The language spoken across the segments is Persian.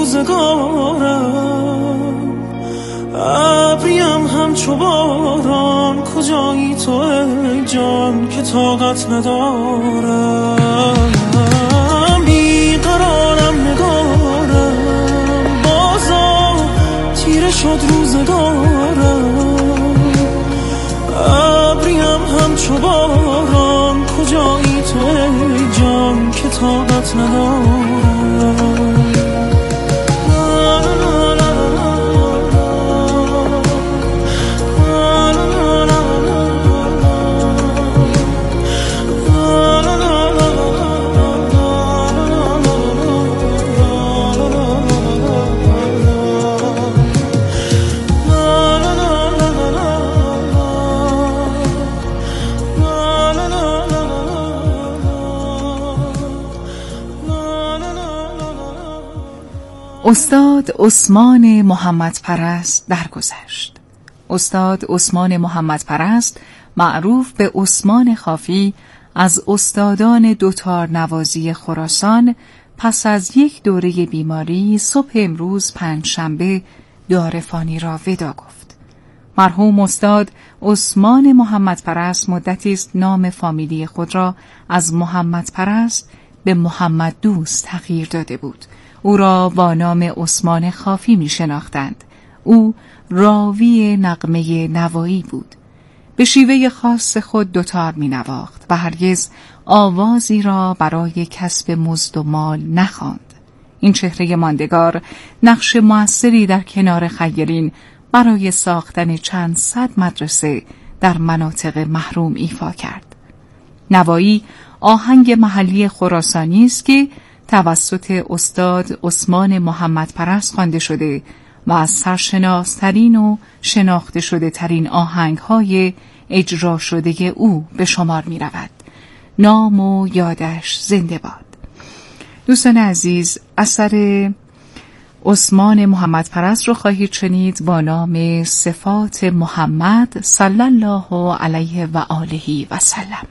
روزگارم، ابریم همچو باران، کجایی تو ای جان که طاقت ندارم. بیقرارم نگارم، بازا تیره شد روزگارم، ابریم همچو باران، کجایی تو ای جان که طاقت ندارم. استاد عثمان محمدپرست درگذشت. استاد عثمان محمدپرست، معروف به عثمان خافی، از استادان دوتار نوازی خراسان، پس از یک دوره بیماری صبح امروز پنجشنبه دار فانی را ودا گفت. مرحوم استاد عثمان محمدپرست مدتی است نام فامیلی خود را از محمدپرست به محمد دوست تغییر داده بود. او را با نام عثمان خافی می شناختند. او راوی نغمه نوایی بود. به شیوه خاص خود دوتار می نواخت و هرگز آوازی را برای کسب مزد و مال نخواند. این چهره ماندگار نقش مؤثری در کنار خیرین برای ساختن چند صد مدرسه در مناطق محروم ایفا کرد. نوایی آهنگ محلی خراسانی است که توسط استاد عثمان محمدپرست خوانده شده و از سرشناسترین و شناخته شده ترین آهنگ‌های اجرا شده او به شمار می رود. نام و یادش زنده باد. دوستان عزیز، اثر عثمان محمدپرست رو خواهید شنید با نام صفات محمد صلی الله علیه و آله و سلم.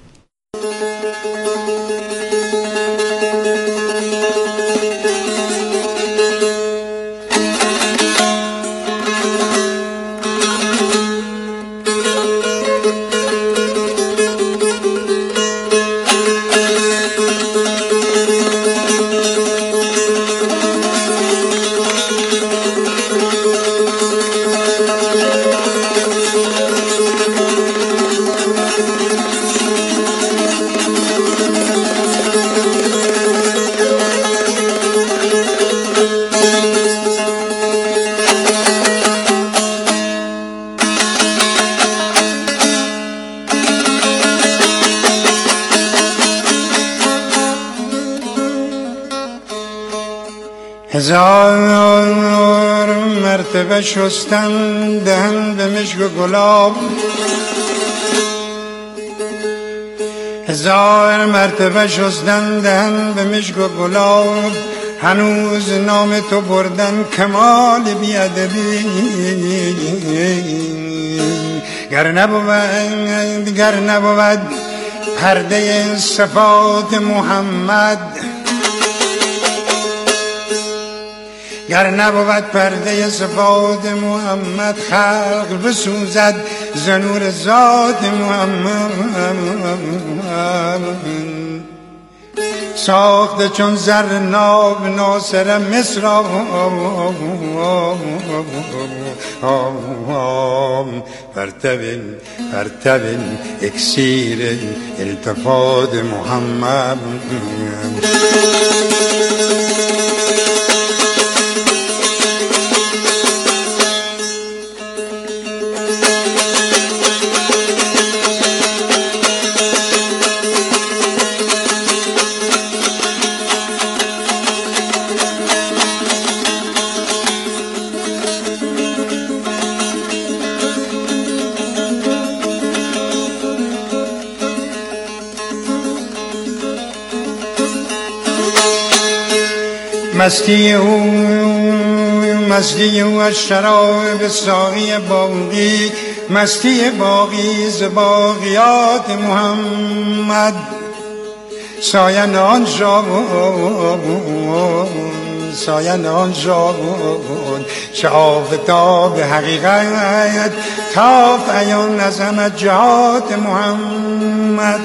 هزار مرتبه شستن دهن به مشک و گلاب، هزار مرتبه شستن دهن به مشک و گلاب، هنوز نام تو بردن کمال بیادبی. گر نبود پرده صفات محمد، گر نبود پرده صفات محمد، خلق بسوزد ز نور ذات محمد. ساخته چون زر ناب ناصر مصر، پرتب اکسیر التفات محمد. مستی او از شراب ساقی باقی، مستی باقی ز باقیات محمد. ساین آن شام سایه آن شد چه آفتاب حقیقت تافت عیان عظمت جهات محمد.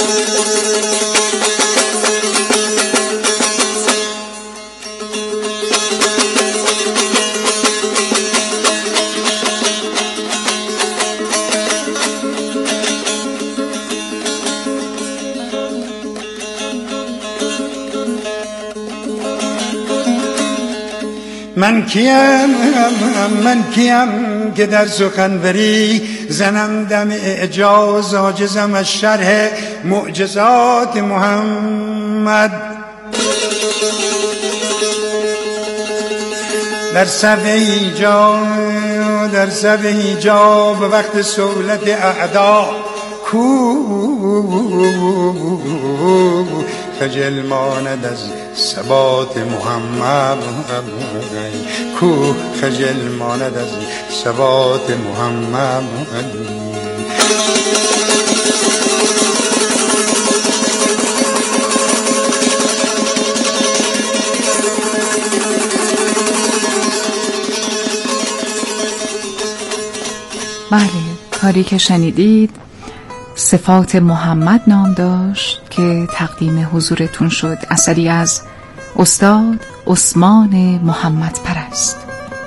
من کیم که در سخنوری زنم دم اعجاز عاجزم از شرح معجزات محمد. در صف حجاب وقت سهولت اعدا خجل ماند از ثبات محمد، خجل ماند از ثبات محمد. بله، کاری که شنیدید صفات محمد نام داشت که تقدیم حضورتون شد، اثری از استاد عثمان محمد پرست.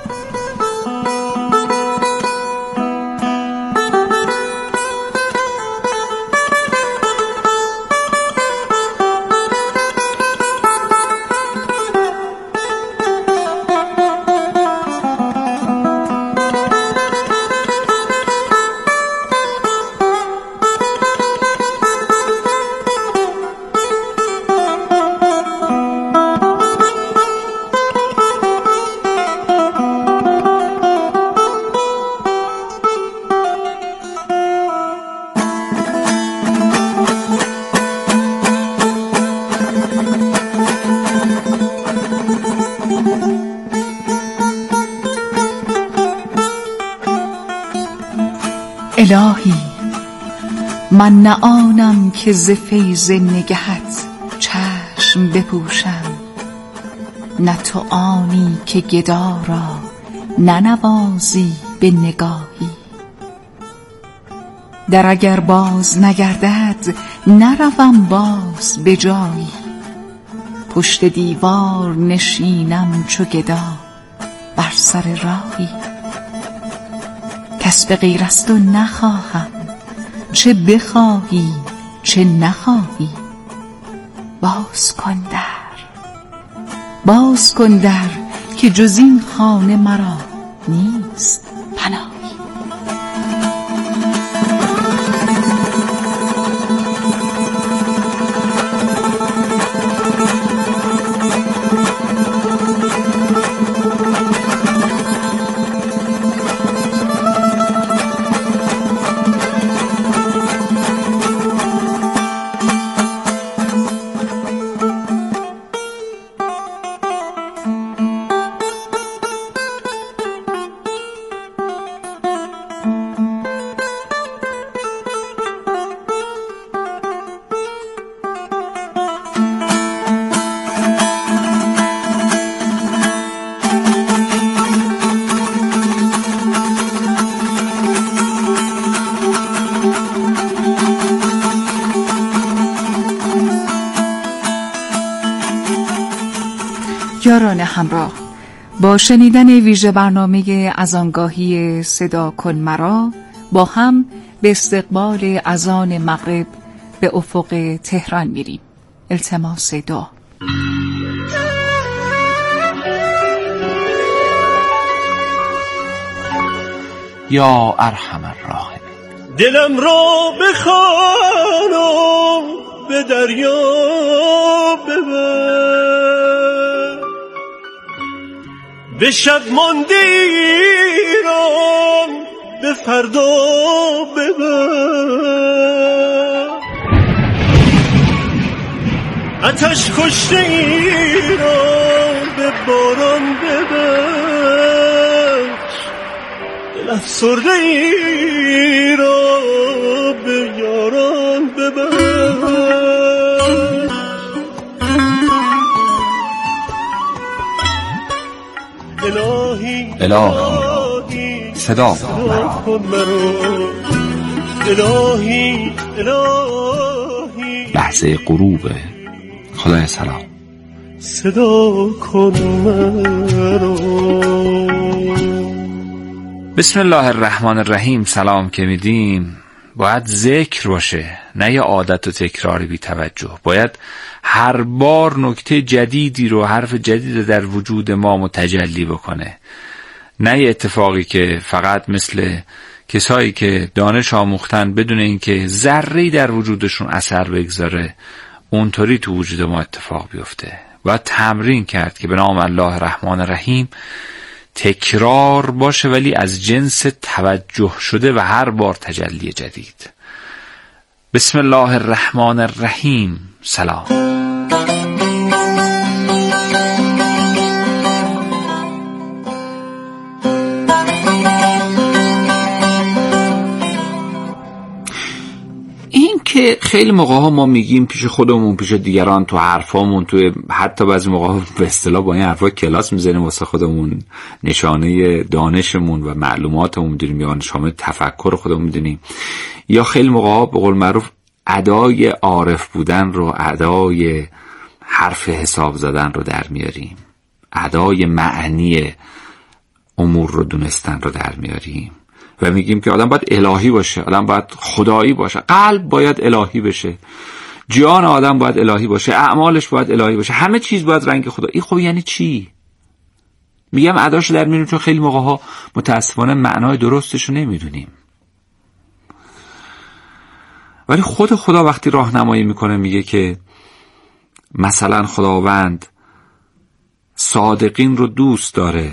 الهی من نه آنم که ز فیض نگهت چشم بپوشم، نه تو آنی که گدا را ننوازی به نگاهی. در اگر باز نگردد نروم باز به جایی، پشت دیوار نشینم چو گدا بر سر راهی. کس به غیر از تو نخواهم، چه بخواهی چه نخواهی. باز کن در که جز این خانه مرا نیست پناهی. یاران همراه، با شنیدن ویژه برنامه از آنگاهی صدا کن مرا با هم به استقبال اذان مغرب به افق تهران میریم. التماس دعا. یا ارحم الراحمین. دلم را بخوانم به دریا ببر، به شب مانده ایران به فردا ببر، آتش کشته ایران به باران ببر، دل افسرده ای را به یاران ببر. الهی صدا کن مرا. الهی لحظه غروب. خدای سلام صدا کن مرا. بسم الله الرحمن الرحیم. سلام که میدیم باید ذکر باشه، نه یه عادت و تکراری بی توجه. باید هر بار نکته جدیدی رو، حرف جدید رو در وجود ما متجلی بکنه، نه یه اتفاقی که فقط مثل کسایی که دانش آموختن بدون اینکه ذره‌ای در وجودشون اثر بگذاره اونطوری تو وجود ما اتفاق بیفته. باید تمرین کرد که به نام الله الرحمن الرحیم تکرار باشه، ولی از جنس توجه شده و هر بار تجلی جدید. بسم الله الرحمن الرحیم. سلام. که خیلی موقع ها ما میگیم پیش خودمون، پیش دیگران، تو حرفامون، تو حتی بعضی موقع ها به اصطلاح با این حرفا کلاس میزنیم واسه خودمون، نشانه دانشمون و معلوماتمون میدونیم یا نشانه تفکر خودمون میدونیم، یا خیلی موقع ها به قول معروف ادای عارف بودن رو، ادای حرف حساب زدن رو در میاریم، ادای معنی امور رو دونستن رو در میاریم و میگیم که آدم باید الهی باشه، آدم باید خدایی باشه، قلب باید الهی بشه، جان آدم باید الهی باشه، اعمالش باید الهی باشه، همه چیز باید رنگ خدا. این خب یعنی چی؟ میگم اداشو در میاریم چون خیلی موقع ها متاسفانه معنای درستشو نمیدونیم. ولی خود خدا وقتی راهنمایی میکنه میگه که مثلا خداوند صادقین رو دوست داره،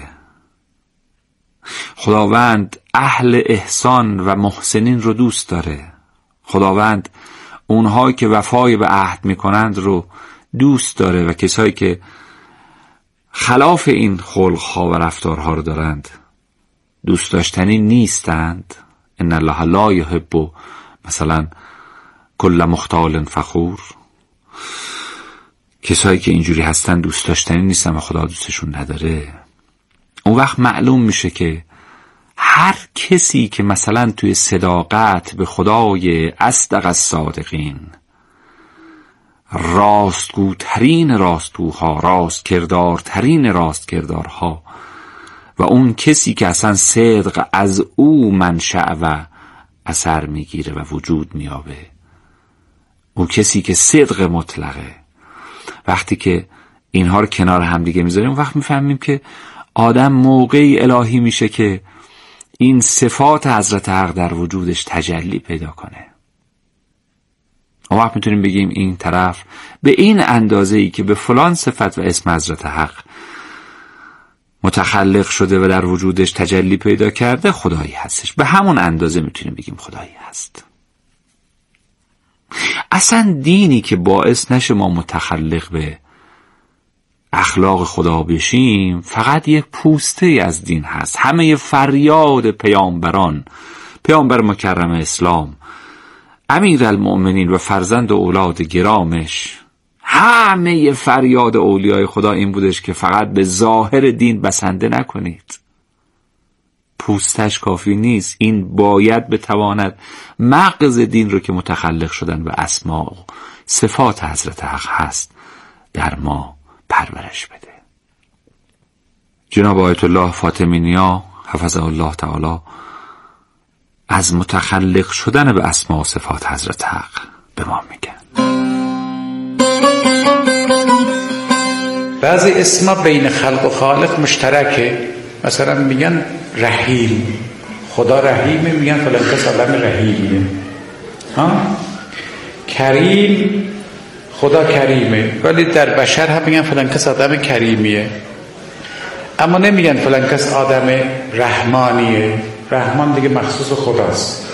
خداوند اهل احسان و محسنین رو دوست داره، خداوند اونهایی که وفای به عهد میکنند رو دوست داره و کسایی که خلاف این خلقها و رفتارها رو دارند دوست داشتنی نیستند. ان الله لا یحب مثلا کل مختال فخور. کسایی که اینجوری هستن دوست داشتنی نیستن و خدا دوستشون نداره. اون وقت معلوم میشه که هر کسی که مثلا توی صداقت به خدای اصدق الصادقین، راستگوترین راستگوها، راست کردارترین راست کردارها، و اون کسی که اصلا صدق از او منشأ و اثر میگیره و وجود میابه، اون کسی که صدق مطلقه، وقتی که اینها رو کنار هم دیگه میذاریم اون وقت میفهمیم که آدم موقعی الهی میشه که این صفات حضرت حق در وجودش تجلی پیدا کنه. اون وقت میتونیم بگیم این طرف به این اندازه‌ای که به فلان صفت و اسم حضرت حق متخلق شده و در وجودش تجلی پیدا کرده خدایی هستش. به همون اندازه میتونیم بگیم خدایی هست. اصلا دینی که باعث نشه ما متخلق به اخلاق خدا بشیم فقط یک پوسته از دین هست. همه فریاد پیامبران، پیامبر مکرم اسلام، امیرالمؤمنین و فرزند و اولاد گرامش، همه فریاد اولیای خدا این بودش که فقط به ظاهر دین بسنده نکنید، پوستش کافی نیست، این باید بتواند مغز دین رو که متخلق شدن و اسما و صفات حضرت حق هست در ما پرورش بده. جناب آیت الله فاطمی نیا حفظه الله تعالی از متخلق شدن به اسما و صفات حضرت حق به ما میگن. بعضی اسما بین خلق و خالق مشترکه. مثلا میگن رحیم، خدا رحیمه، میگن فلان کس آدم رحیمیه. کریم، خدا کریمه، ولی در بشر هم میگن فلان کس آدم کریمیه، اما نمیگن فلان کس آدم رحمانیه. رحمان دیگه مخصوص خداست.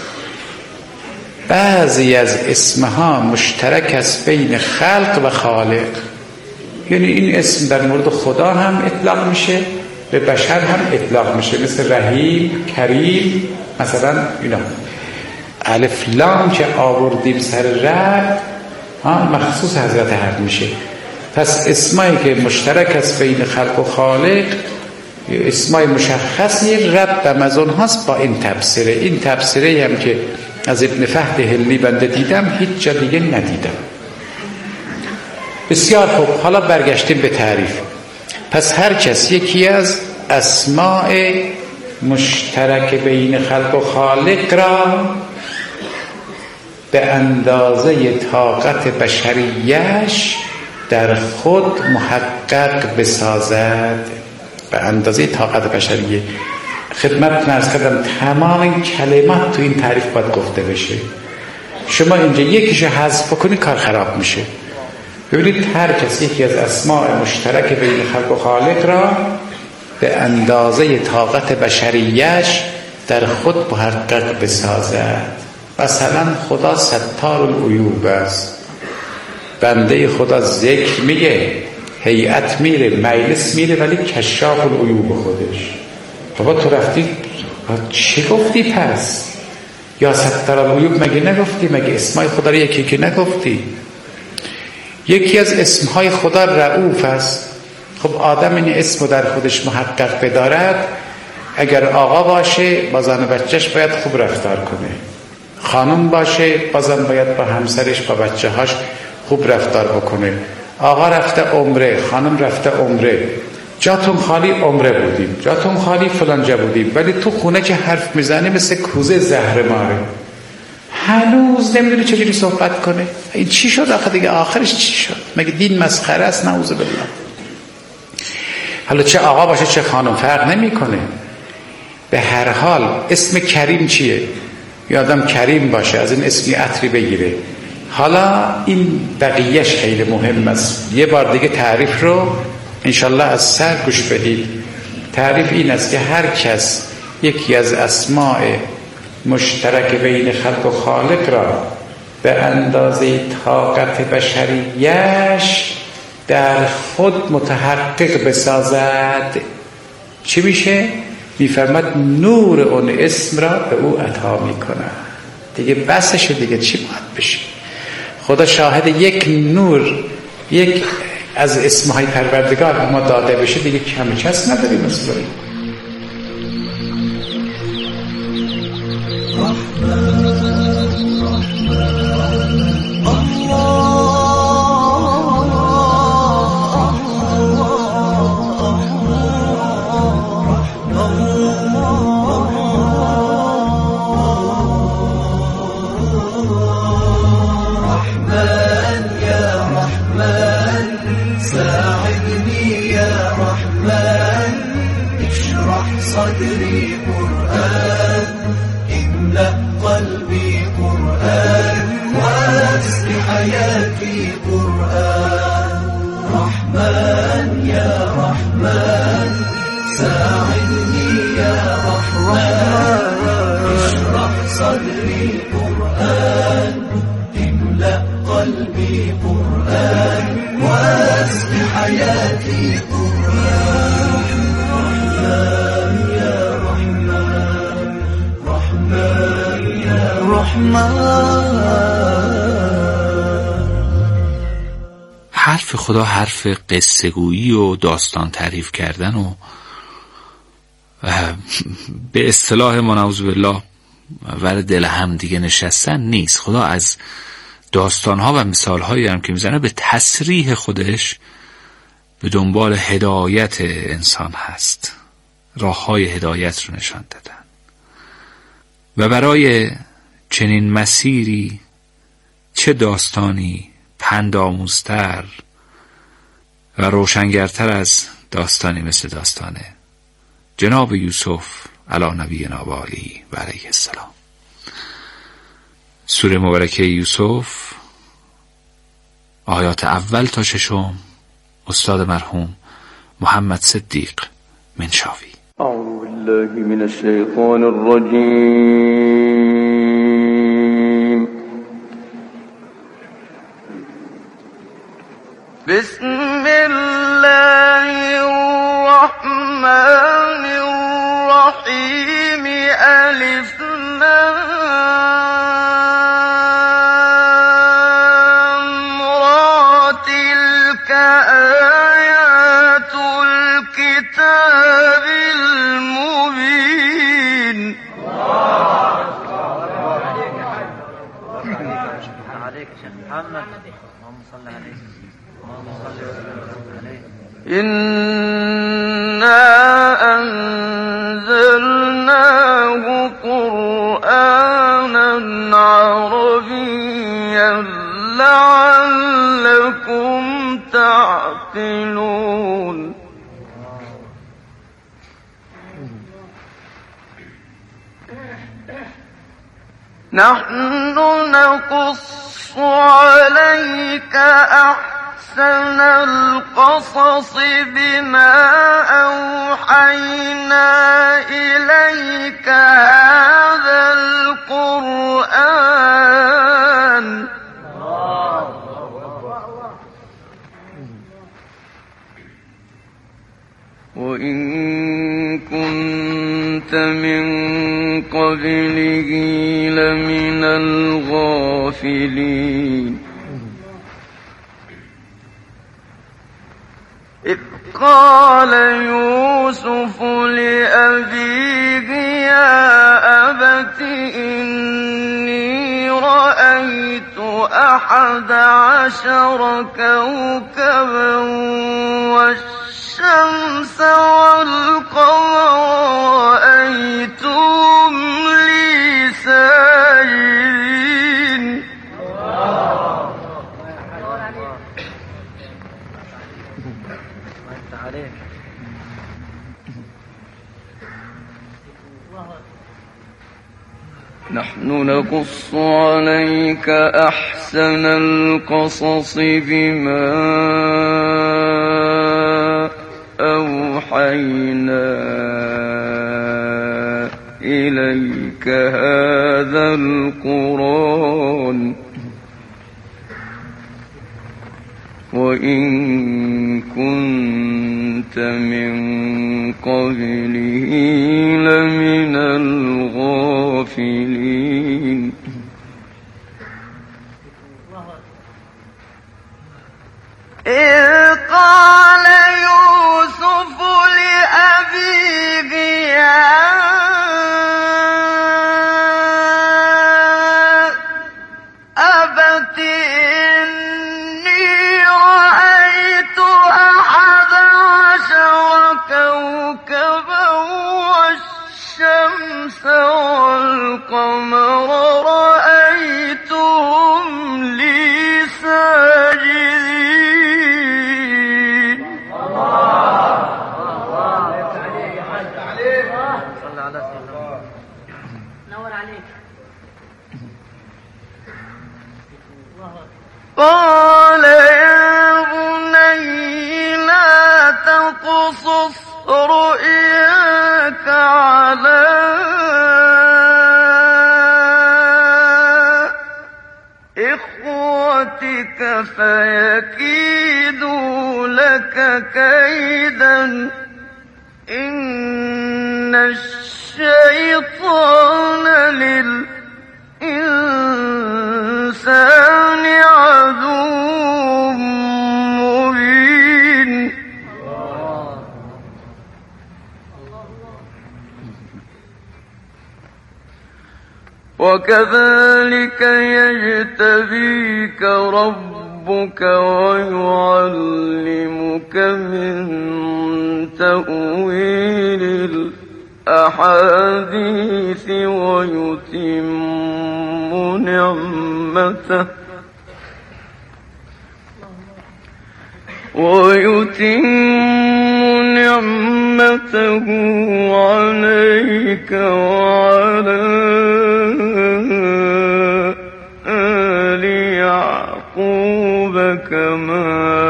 بعضی از اسمها مشترک است بین خلق و خالق، یعنی این اسم در مورد خدا هم اطلاق میشه، به بشر هم اطلاق میشه، مثل رحیم، کریم، مثلا اینا. الف لام که آوردیم سر رب مخصوص حضرت حق میشه. پس اسمایی که مشترک است بین خلق و خالق اسمای مشخصی رب از اونهاست با این تفسیره. این تفسیره هم که از ابن فهد هلی بنده دیدم هیچ جا دیگه ندیدم. بسیار خوب، حالا برگشتیم به تعریف. پس هر کس یکی از اسماء مشترک بین خلق و خالق را به اندازه طاقت بشریش در خود محقق بسازد. به اندازه طاقت بشریه. خدمت نرز کردم تمام این کلمات تو این تعریف باید گفته بشه. شما اینجا یکیشو حذف بکنی کار خراب میشه. ببینید هر کسی یکی از اسماء مشترک بین خلق و خالق را به اندازه طاقت بشریش در خود محقق بسازد. مثلا خدا ستار العیوب است، بنده خدا ذکر میگه، هیئت میره، مجلس میره، ولی کشاف العیوب خودش. بابا تو رفتی چی گفتی پس؟ یا ستار العیوب مگه نگفتی؟ مگه اسمای خدا رو یکی که نگفتی؟ یکی از اسمهای خدا رؤوف است. خب آدم این اسم در خودش محقق بدارد، اگر آقا باشه با زن و بچهش باید خوب رفتار کنه، خانم باشه بازم باید با همسرش با بچه هاش خوب رفتار بکنه. آقا رفته عمره، خانم رفته عمره، جاتون خالی عمره بودیم، جاتون خالی فلان جا بودیم، ولی تو خونه که حرف میزنه مثل کوزه زهرماره، هنوز نمیدونه چجوری صحبت کنه. این چی شد آخه دیگه؟ آخرش چی شد؟ مگه دین مسخره است؟ نعوذ بالله. حالا چه آقا باشه چه خانم فرق نمیکنه. به هر حال اسم کریم چیه؟ یه آدم کریم باشه، از این اسمی عطری بگیره. حالا این بقیهش خیلی مهم است. یه بار دیگه تعریف رو انشالله از سر گوش بدید. تعریف این است که هر کس یکی از اسماء مشترک بین خلق و خالق را به اندازه طاقت بشریش در خود متحقق بسازد، چی میشه؟ میفرماد نور اون اسم را به او عطا میکنه. دیگه بسشه، دیگه چی باید بشه؟ خدا شاهد یک نور، یک از اسمهای پروردگار ما داده بشه دیگه کم چست نداری مثلا. صدري قرآن املأ قلبي قرآن واسق حياتي قرآن رحمن يا رحمن ساعدني يا رحمن اشرح صدري قرآن املأ قلبي قرآن واسق حياتي قرآن حرف خدا حرف قصه گویی و داستان تعریف کردن و به اصطلاح ما نعوذ بالله ور دل هم دیگه نشستن نیست. خدا از داستانها و مثالهایی هم که میزنه به تصریح خودش به دنبال هدایت انسان هست، راههای هدایت رو نشان دادن و برای چنین مسیری چه داستانی پندآموزتر و روشنگرتر از داستانی مثل داستان جناب یوسف علی نبینا و آله و علیه السلام. سوره مبارکه یوسف آیات اول تا ششم، استاد مرحوم محمد صدیق منشاوی. اعوذ بالله من الشیطان الرجیم. بسم الله الرحمن الرحیم. الف لام را تلك آیات الكتاب الكتاب المبين إنا أنزلناه قرآنا عربيا لعلكم تعقلون نحن نقص عليك أحسن القصص بما أوحينا إليك هذا القرآن وإن كنت من قبله لمن الغافلين إذ قال يوسف لأبيه يا أبت إني رأيت 11 كوكبا والشمس والقمر رأيتهم لي ساجدين نحن نقص عليك أحسن القصص بما أوحينا إليك هذا القرآن وإن كنت من قبله لمن الغافلين إذ قال يوسف لأبيه يا أبت إني رأيت 11 كوكبا والشمس والقمر رأيتهم لي ساجدين قال يا بني لا تقصص رؤياك على إخوتك فيكيدوا لك كيدا إن الشيطان للإنسان عدو مبين وكذلك يجتبيك ربك ويعلمك من تأويل الأحاديث ويتم نعمته عليك وعلى آل يعقوب كما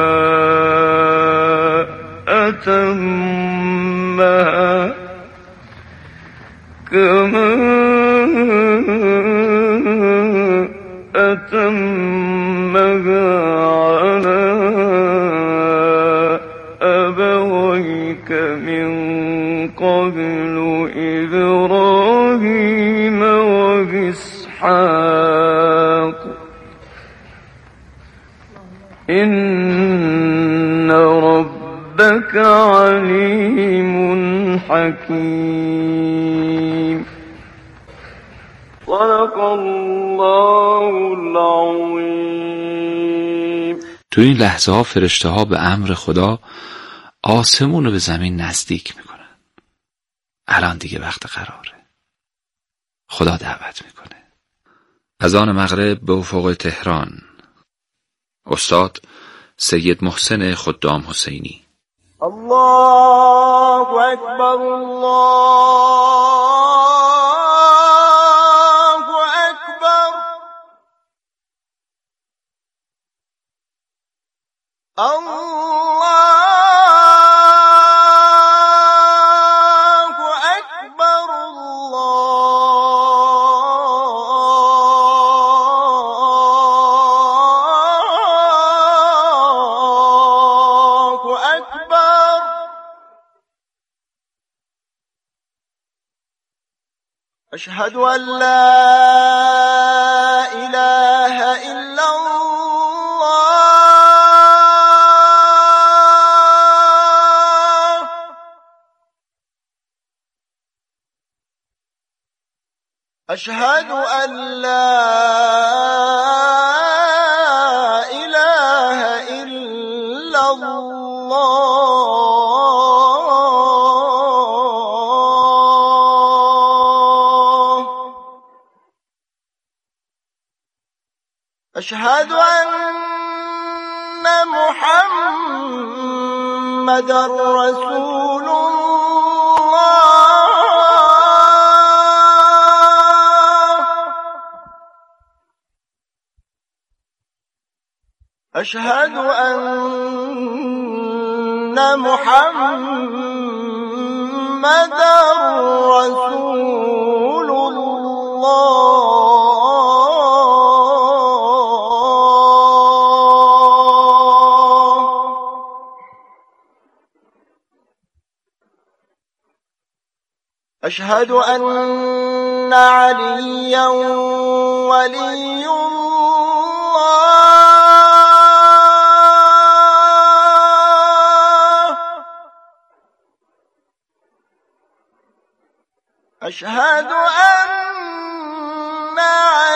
أتمها على أبويك من قبل إبراهيم وإسحاق إن ربك عليم حكيم. صدق الله العظیم. تو این لحظه ها فرشته ها به امر خدا آسمون رو به زمین نزدیک میکنن. الان دیگه وقت قراره. خدا دعوت میکنه. اذان مغرب به افق تهران. استاد سید محسن خدام حسینی. الله اکبر، الله اکبر، الله اکبر، الله اکبر. أشهد أن لا إله إلا الله. أشهد أن لا إله إلا الله. أشهد أن محمدًا رسول الله. أشهد أن محمدًا رسول الله. أشهد أن عليا ولي الله. أشهد أن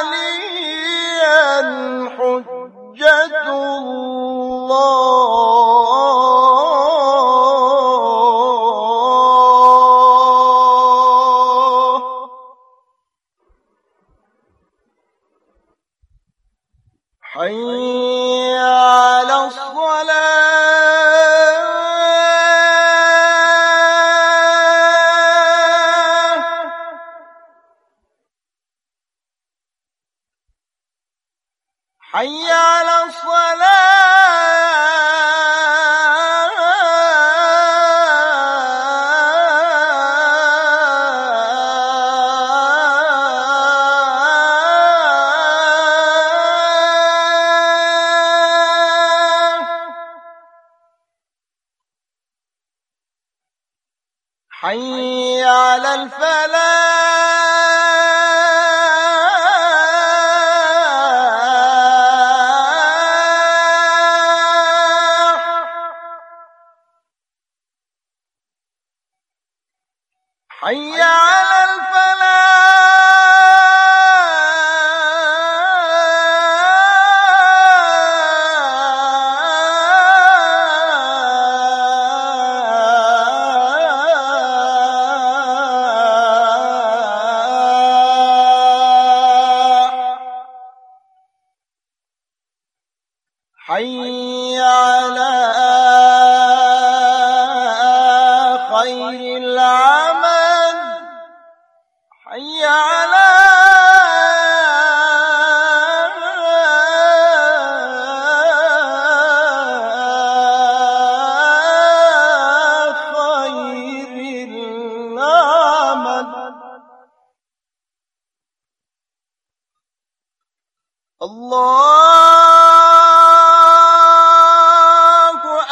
عليا حجة الله. حي على الصلاة. حي على حي على الفلاح. حي على الفلاح.